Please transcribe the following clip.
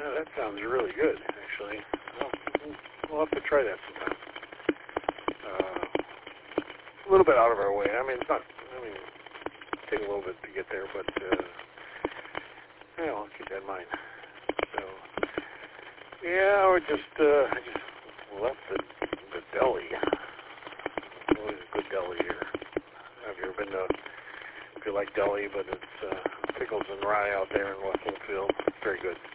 that sounds really good, actually. We'll have to try that sometime. A little bit out of our way. I mean, it's not. Take a little bit to get there, but yeah, I'll keep that in mind. So, yeah, I just left the deli. Always a good deli here. Have you ever been to? If you like deli, but it's pickles and rye out there in West Bloomfield. Very good.